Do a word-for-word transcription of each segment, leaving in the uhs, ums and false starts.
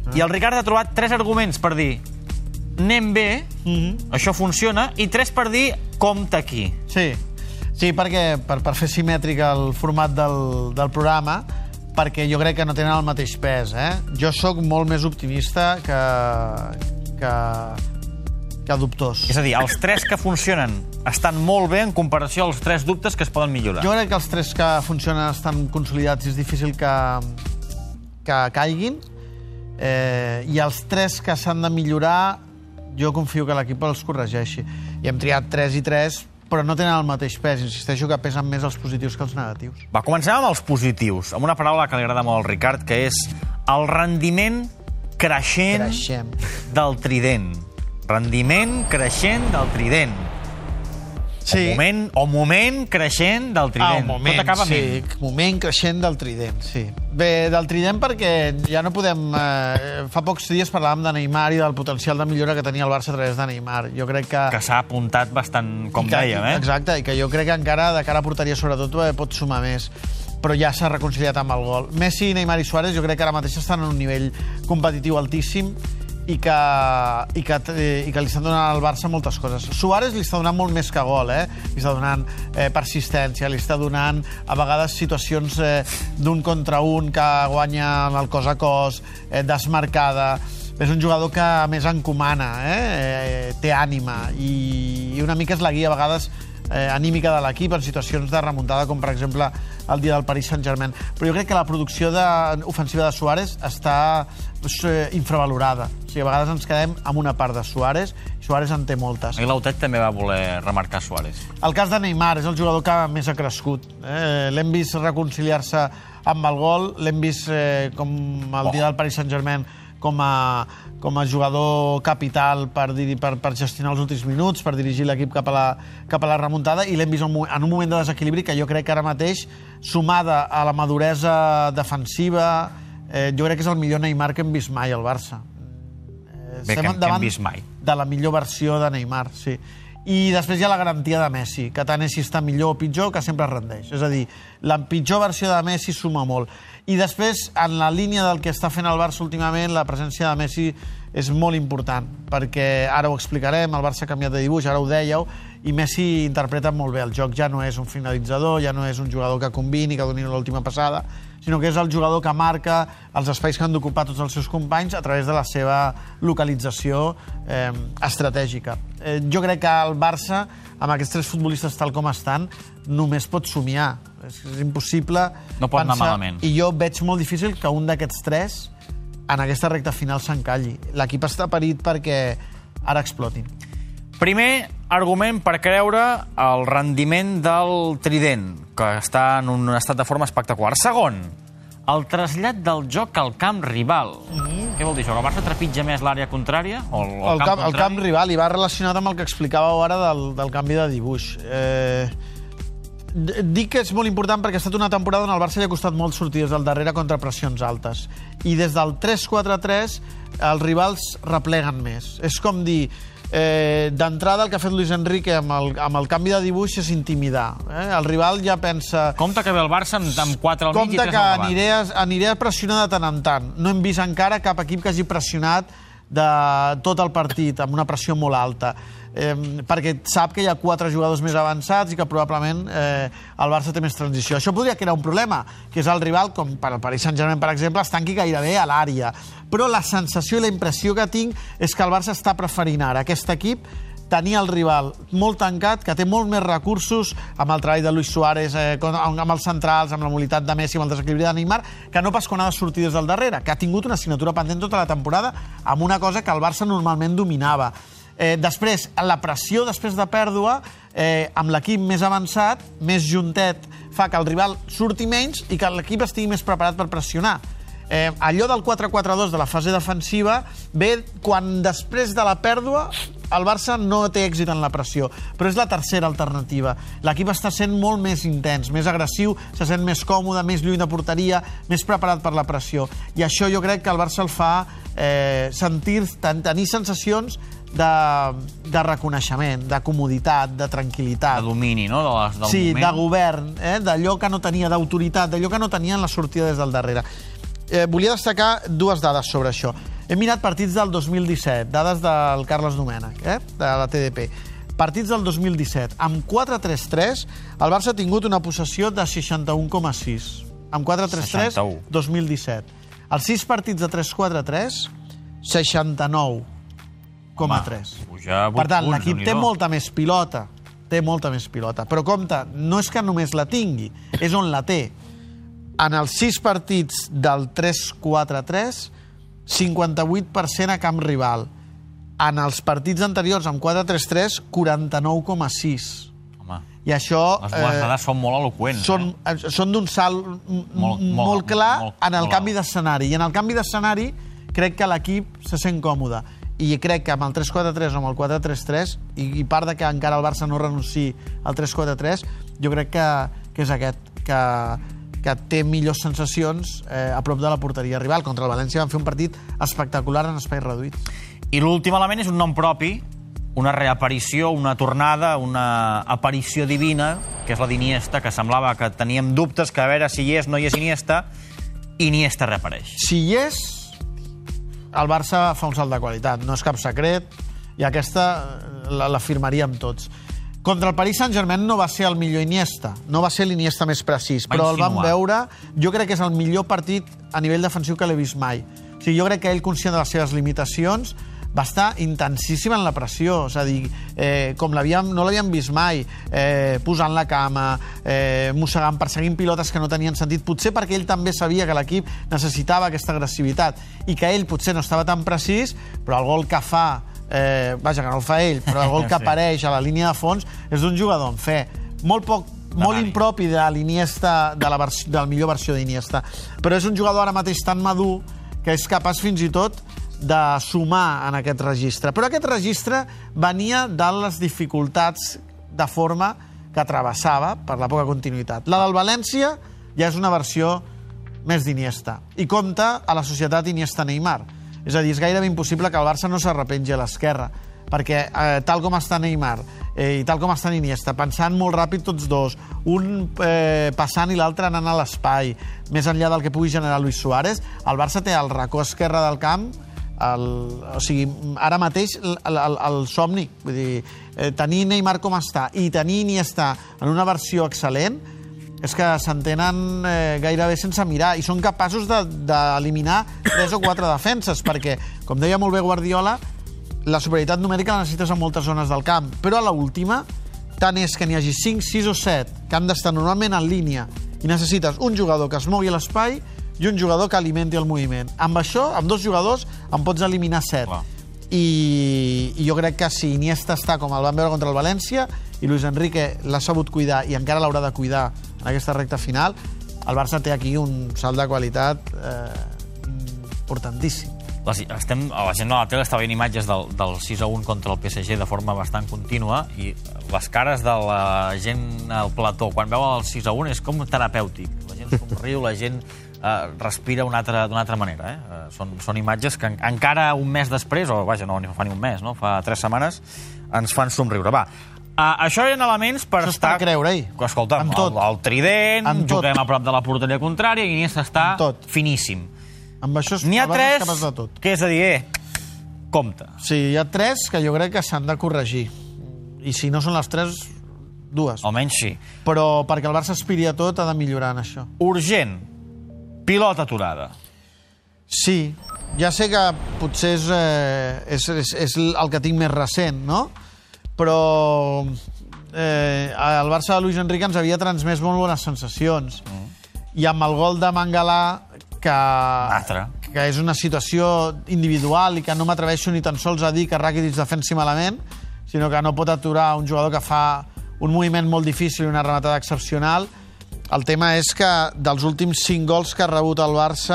I el Ricard ha trobat tres arguments per dir anem bé, això funciona, i tres per dir compta aquí. Sí, sí, perquè per, per fer simètric el format del, del programa, perquè jo crec que no tenen el mateix pes. Eh? Jo sóc molt més optimista que, que, que dubtós. És a dir, els tres que funcionen estan molt bé en comparació als tres dubtes que es poden millorar. Jo crec que els tres que funcionen estan consolidats i és difícil que, que caiguin. Eh, I els tres que s'han de millorar, jo confio que l'equip els corregeixi. I hem triat tres i tres, però no tenen el mateix pes. Insisteixo que pesen més els positius que els negatius. Va, comencem amb els positius, amb una paraula que li agrada molt al Ricard, que és el rendiment creixent Creixem. del trident. Rendiment creixent del trident. Sí. O moment, o moment creixent del trident. Ah, moment, Tot acaba sí. ment. Moment creixent del trident, sí. Bé, del trident perquè ja no podem... Eh, fa pocs dies parlàvem de Neymar i del potencial de millora que tenia el Barça a través de Neymar. Jo crec que... Que s'ha apuntat bastant, com que, dèiem, eh? Exacte, i que jo crec que encara, de cara a porteria sobretot, pot sumar més. Però ja s'ha reconciliat amb el gol. Messi, Neymar i Suárez jo crec que ara mateix estan en un nivell competitiu altíssim i que, i que, i que li estan donant al Barça moltes coses. Suárez li està donant molt més que gol, eh? Li està donant eh, persistència, li està donant a vegades situacions eh, d'un contra un que guanya el cos a cos, eh, desmarcada. És un jugador que a més encomana, eh? Eh, té ànima i, i una mica és la guia a vegades eh, anímica de l'equip en situacions de remuntada, com per exemple el dia del Paris Saint-Germain. Però jo crec que la producció de, ofensiva de Suárez està eh, infravalorada. O sigui, a vegades ens quedem amb una part de Suárez, i Suárez en té moltes. I l'Autet també va voler remarcar Suárez. El cas de Neymar és el jugador que més ha crescut. Eh? L'hem vist reconciliar-se amb el gol, l'hem vist eh, com el oh. dia del Paris Saint-Germain com a, com a jugador capital per, per, per gestionar els últims minuts, per dirigir l'equip cap, a la, cap a la remuntada, i l'hem vist en un moment de desequilibri que jo crec que ara mateix, sumada a la maduresa defensiva, eh, jo crec que és el millor Neymar que hem vist mai al Barça. Eh, Bé, que, que hem vist mai. De la millor versió de Neymar, sí. I després hi ha la garantia de Messi, que tant és si està millor o pitjor, que sempre rendeix. És a dir, la pitjor versió de Messi suma molt. I després, en la línia del que està fent el Barça últimament, la presència de Messi és molt important, perquè ara ho explicarem, el Barça ha canviat de dibuix, ara ho dèieu, i Messi interpreta molt bé el joc. Ja no és un finalitzador, ja no és un jugador que combini, que doni l'última passada, sinó que és el jugador que marca els espais que han d'ocupar tots els seus companys a través de la seva localització eh, estratègica. Eh, jo crec que el Barça, amb aquests tres futbolistes tal com estan, només pot somiar. És, és impossible no pot pensar, anar malament. I jo veig molt difícil que un d'aquests tres en aquesta recta final s'encalli. L'equip està parit perquè ara explotin. Primer argument per creure el rendiment del trident, que està en un estat de forma espectacular. Segon, el trasllat del joc al camp rival. Mm. Què vol dir això? Que el Barça trepitja més l'àrea contrària? O el, el, camp, camp, el camp rival, i va relacionat amb el que explicàveu ara del, del canvi de dibuix. Eh, dic que és molt important perquè ha estat una temporada on el Barça li ha costat molt sortir des del darrere contra pressions altes. I des del tres quatre tres els rivals repleguen més. És com dir... Eh, d'entrada el que ha fet Luis Enrique amb el, amb el canvi de dibuix és intimidar. Eh? El rival ja pensa... Compte que ve el Barça amb, amb quatre al mig i tres al davant. Compte que aniré, aniré a pressionar de tant en tant. No hem vist encara cap equip que hagi pressionat de tot el partit, amb una pressió molt alta. Eh, perquè sap que hi ha quatre jugadors més avançats i que probablement eh, el Barça té més transició. Això podria crear un problema, que és el rival, com per el Paris Saint-Germain, per exemple, es tanqui gairebé a l'àrea. Però la sensació i la impressió que tinc és que el Barça està preferint ara aquest equip tenir el rival molt tancat, que té molt més recursos amb el treball de Luis Suárez, eh, amb els centrals, amb la mobilitat de Messi, amb el desequilibri de Neymar, que no pas quan ha de sortir des del darrere, que ha tingut una assignatura pendent tota la temporada amb una cosa que el Barça normalment dominava. Eh, després, la pressió després de pèrdua, eh, amb l'equip més avançat, més juntet, fa que el rival surti menys i que l'equip estigui més preparat per pressionar. Eh, allò del quatre quatre dos de la fase defensiva ve quan després de la pèrdua el Barça no té èxit en la pressió, però és la tercera alternativa. L'equip està sent molt més intens, més agressiu, se sent més còmode, més lluny de porteria, més preparat per la pressió. I això jo crec que el Barça el fa eh, sentir, tenir sensacions de, de reconeixement, de comoditat, de tranquil·litat. De domini, no? De les, del sí, moment. de govern, eh? D'allò que no tenia, d'autoritat, d'allò que no tenia en la sortida des del darrere. Eh, volia destacar dues dades sobre això. He mirat partits del dos mil disset, dades del Carles Domènech, eh? de la T D P. Partits del dos mil disset. Amb quatre tres tres, el Barça ha tingut una possessió de seixanta-un coma sis. Amb quatre tres tres, dos mil disset. Els sis partits de tres quatre tres, seixanta-nou coma tres. Per tant, l'equip té molta més pilota. Té molta més pilota. Però compte, no és que només la tingui, és on la té. En els sis partits del tres quatre tres, cinquanta-vuit per cent a camp rival. En els partits anteriors, amb quatre tres tres, quaranta-nou coma sis. Home, i això, les dues dades són molt eloqüents. Són, eh? són d'un salt molt, molt, molt clar molt, en el molt canvi d'escenari. I en el canvi d'escenari crec que l'equip se sent còmode. I crec que amb el tres quatre tres o amb el quatre tres tres, i, i part de que encara el Barça no renunciï al tres quatre tres, jo crec que, que és aquest, que, que té millors sensacions eh, a prop de la porteria rival. Contra el València van fer un partit espectacular en espai reduït. I l'últim element és un nom propi, una reaparició, una tornada, una aparició divina, que és la d'Iniesta, que semblava que teníem dubtes que a veure si hi és, no hi és Iniesta, i Iniesta reapareix. Si hi és, el Barça fa un salt de qualitat, no és cap secret, i aquesta l'afirmaríem tots. Contra el Paris Saint-Germain no va ser el millor Iniesta, no va ser l'Iniesta més precís, però el vam veure, jo crec que és el millor partit a nivell defensiu que l'he vist mai. O sigui, jo crec que ell, conscient de les seves limitacions, va estar intensíssim en la pressió, és a dir, eh, com l'havíem, no l'havíem vist mai, eh, posant la cama, eh, mossegant, perseguint pilotes que no tenien sentit, potser perquè ell també sabia que l'equip necessitava aquesta agressivitat i que ell potser no estava tan precís, però el gol que fa, eh, vaja, que no el fa ell, però el gol que apareix a la línia de fons és d'un jugador en fe. Molt poc molt impropi de l'Iniesta, de la versió, de la millor versió d'Iniesta, però és un jugador ara mateix tan madur que és capaç fins i tot de sumar en aquest registre. Però aquest registre venia de les dificultats de forma que travessava per la poca continuïtat. La del València ja és una versió més d'Iniesta i compta a la societat Iniesta-Neymar. És a dir, és gairebé impossible que el Barça no s'arrepengi a l'esquerra, perquè eh, tal com està Neymar eh, i tal com està Iniesta, pensant molt ràpid tots dos, un eh, passant i l'altre anant a l'espai, més enllà del que pugui generar Luis Suárez, el Barça té el racó esquerre del camp. El, o sigui, ara mateix el, el, el somni, vull dir, eh, tenir Neymar com està i tenir Iniesta en una versió excel·lent és que s'entenen eh, gairebé sense mirar i són capaços d'eliminar de, tres o quatre defenses perquè, com deia molt bé Guardiola, la superioritat numèrica la necessites en moltes zones del camp, però a l'última tant és que n'hi hagi cinc, sis o set que han d'estar normalment en línia i necessites un jugador que es mogui a l'espai i un jugador que alimenti el moviment. Amb això, amb dos jugadors, en pots eliminar set. I, I jo crec que si Iniesta està com el vam veure contra el València i Luis Enrique l'ha sabut cuidar i encara l'haurà de cuidar en aquesta recta final, el Barça té aquí un salt de qualitat eh, importantíssim. Les, estem, la gent de la tele està veient imatges del, del sis a un contra el P S G de forma bastant contínua i les cares de la gent al plató quan veu el sis a un és com terapèutic. La gent somriu, la gent eh, respira d'una altra, d'una altra manera. Eh? Són, són imatges que encara un mes després, o vaja, no fa ni un mes, no? Fa tres setmanes, ens fan somriure. Va, uh, això eren elements per això estar... per creure, ei. Escolta, el, el trident, juguem a prop de la porteria contrària i Iniesta està finíssim. Amb això és, n'hi ha tres, capaç de tot. Que és a dir, eh, compte. Sí, hi ha tres que jo crec que s'han de corregir. I si no són les tres, dues. Almenys sí. Però perquè el Barça aspiri a tot, ha de millorar en això. Urgent. Pilota aturada. Sí. Ja sé que potser és, eh, és, és, és el que tinc més recent, no? Però eh, el Barça de Luis Enrique ens havia transmès molt bones sensacions. Mm. I amb el gol de Mangalà, que, que és una situació individual i que no m'atreveixo ni tan sols a dir que Rakitic defensi malament, sinó que no pot aturar un jugador que fa un moviment molt difícil i una rematada excepcional. El tema és que dels últims cinc gols que ha rebut el Barça,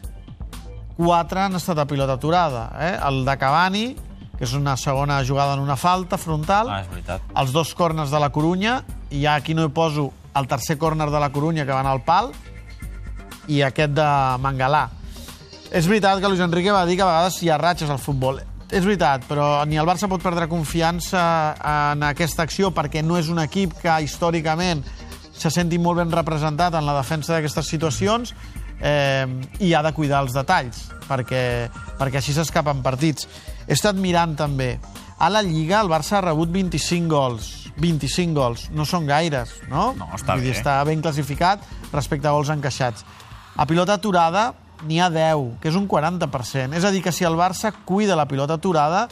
quatre han estat a pilota aturada. Eh? El de Cavani, que és una segona jugada en una falta frontal, ah, és veritat. Els dos córners de la Corunya, i ja aquí no hi poso el tercer córner de la Corunya que va anar al pal, i aquest de Mangalà. És veritat que Luis Enrique va dir que a vegades hi ha ratxes al futbol. És veritat, però ni el Barça pot perdre confiança en aquesta acció perquè no és un equip que històricament se senti molt ben representat en la defensa d'aquestes situacions eh, i ha de cuidar els detalls, perquè, perquè així s'escapen partits. He estat mirant també. A la Lliga el Barça ha rebut vint-i-cinc gols. vint-i-cinc gols. No són gaires, no? No, està Vull dir, bé. està ben classificat respecte a gols encaixats. A pilota aturada n'hi ha deu, que és un quaranta per cent. És a dir, que si el Barça cuida la pilota aturada,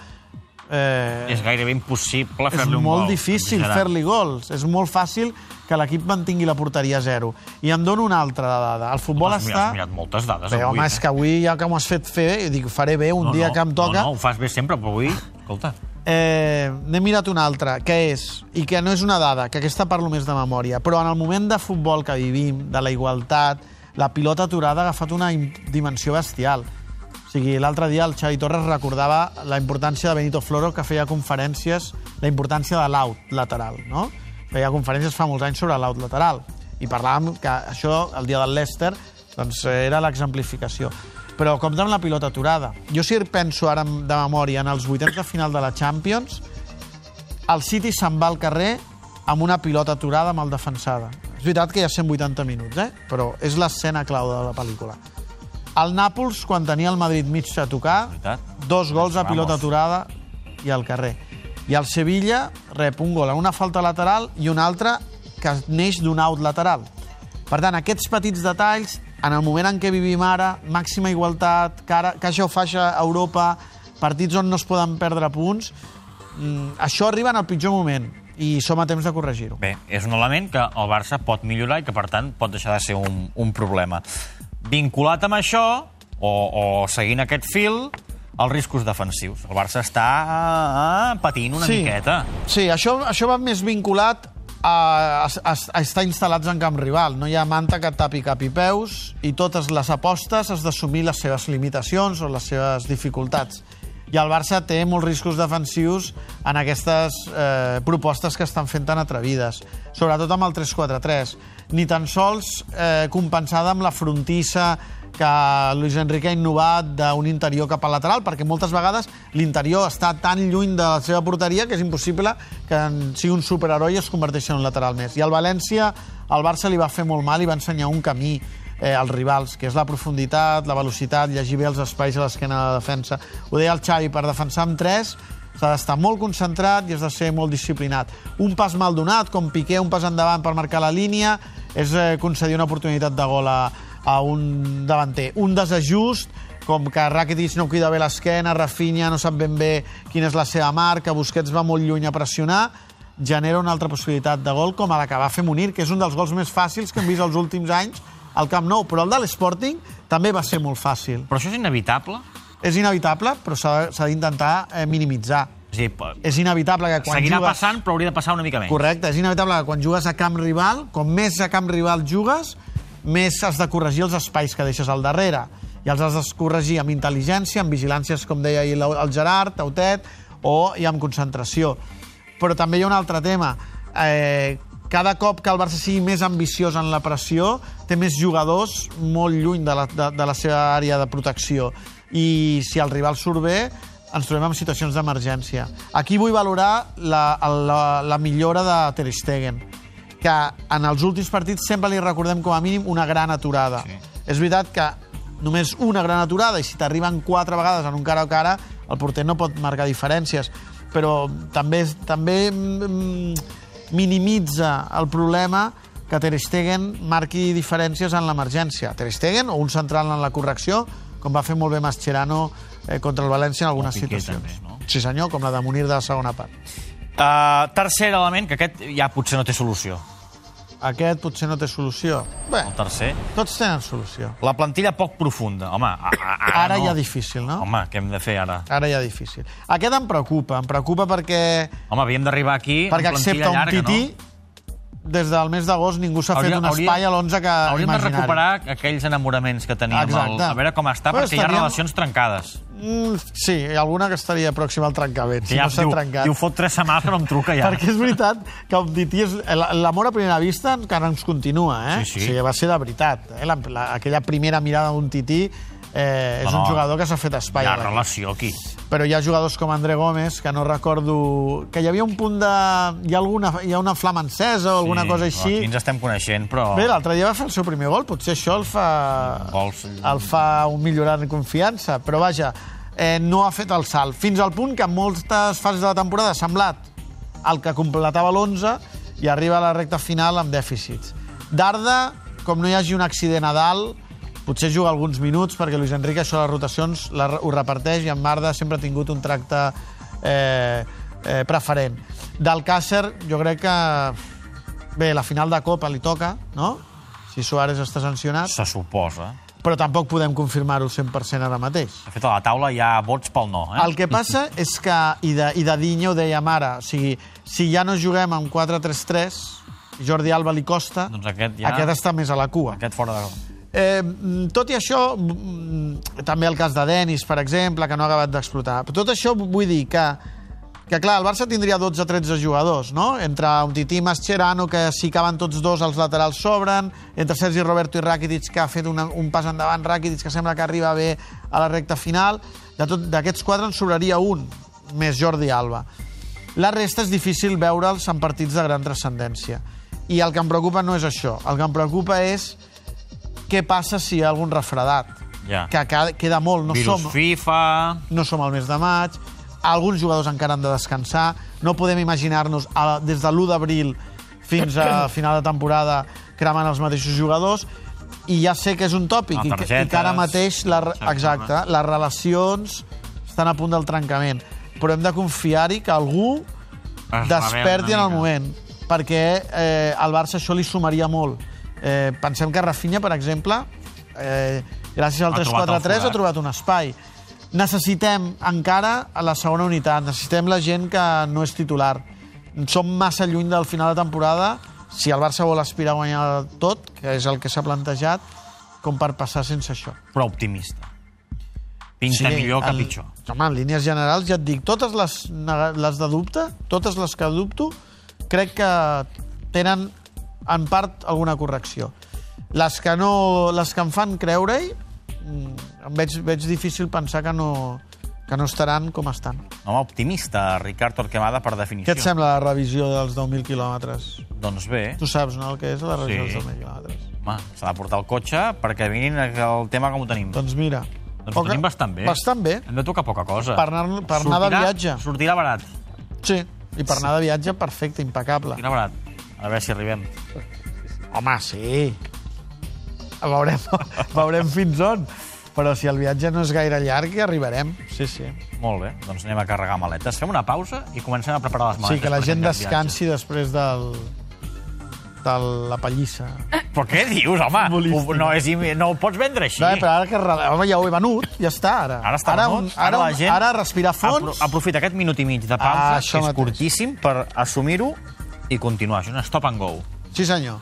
eh, És gairebé impossible és fer-li un gol. molt difícil fer-li gols. És molt fàcil que l'equip mantingui la porteria a zero. I em dono una altra dada. El futbol Has està... mirat, has mirat moltes dades Bé, avui. home, és que avui, ja que m'ho has fet fer, dic, faré bé un no, dia no, que em toca. No, no, ho fas bé sempre, però avui... Escolta. Eh, N'he mirat una altra, que és, i que no és una dada, que aquesta parlo més de memòria, però en el moment de futbol que vivim, de la igualtat, la pilota aturada ha agafat una dimensió bestial. O sigui, l'altre dia el Xavi Torres recordava la importància de Benito Floro, que feia conferències, la importància de l'out lateral, no? Feia conferències fa molts anys sobre l'out lateral. I parlàvem que això, el dia del Leicester, doncs era l'exemplificació. Però compta amb la pilota aturada. Jo si penso ara de memòria en els vuitens de final de la Champions, el City se'n va al carrer amb una pilota aturada mal defensada. És veritat que hi ha cent vuitanta minuts, eh? Però és l'escena clau de la pel·lícula. El Nàpols, quan tenia el Madrid mig a tocar, dos gols a pilota aturada i al carrer. I el Sevilla rep un gol a una falta lateral i un altre que neix d'un out lateral. Per tant, aquests petits detalls, en el moment en què vivim ara, màxima igualtat, caixa o faixa a Europa, partits on no es poden perdre punts, això arriba en el pitjor moment i som a temps de corregir-ho. Bé, és un element que el Barça pot millorar i que, per tant, pot deixar de ser un, un problema. Vinculat amb això, o, o seguint aquest fil, els riscos defensius. El Barça està patint una sí, miqueta. Sí, això, això va més vinculat a, a, a estar instal·lats en camp rival. No hi ha manta que et tapi cap i peus i totes les apostes has d'assumir les seves limitacions o les seves dificultats. I el Barça té molts riscos defensius en aquestes eh, propostes que estan fent tan atrevides, sobretot amb el tres quatre tres. Ni tan sols eh, compensada amb la frontissa que Luis Enrique ha innovat d'un interior cap al lateral, perquè moltes vegades l'interior està tan lluny de la seva porteria que és impossible que sigui un superheroi i es converteixi en un lateral més. I al València, al Barça li va fer molt mal i va ensenyar un camí eh, als rivals, que és la profunditat, la velocitat, llegir bé els espais a l'esquena de la defensa. Ho deia el Xavi, per defensar amb tres s'ha d'estar molt concentrat i has de ser molt disciplinat. Un pas mal donat, com Piqué, un pas endavant per marcar la línia, és eh, concedir una oportunitat de gol a, a un davanter. Un desajust, com que Rakitic no cuida bé l'esquena, Rafinha no sap ben bé quina és la seva marca, Busquets va molt lluny a pressionar, genera una altra possibilitat de gol com a la que va fer Munir, que és un dels gols més fàcils que hem vist els últims anys al Camp Nou, però el de l'Sporting també va ser molt fàcil. Però això és inevitable? És inevitable, però s'ha d'intentar eh, minimitzar. Sí, és inevitable que quan seguirà jugues... passant, però hauria de passar una mica menys. Correcte, és inevitable que quan jugues a camp rival, com més a camp rival jugues, més has de corregir els espais que deixes al darrere. I els has de corregir amb intel·ligència, amb vigilàncies, com deia ahir el Gerard, Tautet, o i amb concentració. Però també hi ha un altre tema. Eh, cada cop que el Barça sigui més ambiciós en la pressió, té més jugadors molt lluny de la, de, de la seva àrea de protecció. I si el rival surt bé, ens trobem en situacions d'emergència. Aquí vull valorar la, la, la millora de Ter Stegen, que en els últims partits sempre li recordem com a mínim una gran aturada. Sí. És veritat que només una gran aturada, i si t'arriben quatre vegades en un cara a cara, el porter no pot marcar diferències, però també, també minimitza el problema que Ter Stegen marqui diferències en l'emergència. Ter Stegen o un central en la correcció, com va fer molt bé Mascherano eh, contra el València en algunes situacions. També, no? Sí senyor, com la de Munir de la segona part. Uh, tercer element, que aquest ja potser no té solució. Aquest potser no té solució. Bé, el tercer. Tots tenen solució. La plantilla poc profunda. Home, a, a, a, ara no. ja difícil, no? Home, què hem de fer ara? Ara ja difícil. Aquest em preocupa, em preocupa perquè... Home, havíem d'arribar aquí perquè amb plantilla un llarga, tití, no? Des del mes d'agost ningú s'ha fet un espai a l'onze que hauríem imaginari. de recuperar aquells enamoraments que teníem. El, a veure com està, però perquè estaríem... hi ha relacions trencades. Mm, sí, hi ha alguna que estaria pròxima al trencament. Si ja no s'ha diu, trencat. Diu, fot tres setmanes que no em truca ja. Perquè és veritat que un tití és... L'amor a primera vista encara ens continua, eh? Sí, sí. O sigui, va ser de veritat. Eh? La, la, aquella primera mirada d'un tití eh, és no, un no. jugador que s'ha fet espai. Hi ha relació aquí. Però hi ha jugadors com André Gómez, que no recordo... Que hi havia un punt de... Hi ha, alguna... hi ha una flama encesa o alguna Sí, cosa així. Aquí ens estem coneixent, però... Bé, l'altre dia va fer el seu primer gol. Potser això el fa... Gols. El fa un millorar en confiança. Però vaja, eh, no ha fet el salt. Fins al punt que en moltes fases de la temporada ha semblat el que completava l'onze i arriba a la recta final amb dèficits. Darda, com no hi hagi un accident a dalt, potser juga alguns minuts, perquè Luis Enrique això les rotacions la, ho reparteix, i en Marda sempre ha tingut un tracte eh, eh, preferent. D'Alcácer, jo crec que... Bé, la final de Copa li toca, no? Si Suárez està sancionat. Se suposa. Però tampoc podem confirmar-ho cent per cent ara mateix. De fet, a la taula hi ha vots pel no, eh? El que passa és que, i de, i de Dinho ho dèiem ara, o sigui, si ja no juguem amb quatre tres tres, Jordi Alba li costa, doncs aquest, ja... aquest està més a la cua. Aquest fora de... Eh, tot i això, també el cas de Denis, per exemple, que no ha acabat d'explotar. Però tot això vull dir que, que clar, el Barça tindria dotze tretze jugadors, no? Entre Umtiti i Mascherano, que si caben tots dos, els laterals sobren, entre Sergi Roberto i Rakitic, que ha fet una, un pas endavant, Rakitic, que sembla que arriba bé a la recta final. D'aquests quatre en sobraria un, més Jordi Alba. La resta és difícil veure'ls en partits de gran transcendència. I el que em preocupa no és això. El que em preocupa és què passa si hi ha algun refredat? Ja. Que queda molt. No Virus som, FIFA... No som al mes de maig. Alguns jugadors encara han de descansar. No podem imaginar-nos des de l'u d'abril fins a final de temporada cremant els mateixos jugadors. I ja sé que és un tòpic i que, i que ara mateix la, exacte, les relacions estan a punt del trencament. Però hem de confiar-hi que algú desperti en el moment, perquè eh, al Barça això li sumaria molt. Eh, pensem que Rafinha, per exemple, eh, gràcies al tres quatre tres ha trobat un espai. Necessitem encara a la segona unitat, necessitem la gent que no és titular. Som massa lluny del final de temporada, si el Barça vol aspirar a guanyar tot, que és el que s'ha plantejat, com per passar sense això. Però optimista. Pinta sí, millor que el, pitjor. Home, en línies generals, ja et dic, totes les, les de dubte, totes les que dubto, crec que tenen en part alguna correcció. Les que, no, les que em fan creure-hi, em veig, veig difícil pensar que no, que no estaran com estan. Home, optimista, Ricard Torquemada, per definició. Què et sembla la revisió dels deu mil quilòmetres? Doncs bé. Tu saps, no?, el que és la revisió sí. dels deu mil quilòmetres. Home, s'ha de portar el cotxe perquè vinguin el tema com ho tenim. Doncs mira... Doncs ho tenim bastant bé. Bastant bé. Hem de tocar poca cosa. Per anar, per anar de viatge. Sortirà barat. Sí, i per anar de viatge, perfecte, impecable. Sortirà barat. A veure si arribem. Home, sí. Veurem, veurem fins on. Però si el viatge no és gaire llarg, hi arribarem. Sí, sí. Molt bé, doncs anem a carregar maletes. Fem una pausa i comencem a preparar les maletes. Sí, que la gent descansi després del... de la pallissa. Però què dius, home? No, és, no ho pots vendre així. No, però ara que home, ja ho he venut, ja està, ara. Ara està ara, venut. Ara, ara, la gent ara respirar fons... Apro aprofita aquest minut i mig de pausa, ah, que és mateix. Curtíssim, per assumir-ho i continuar. És un stop and go. Sí, senyor.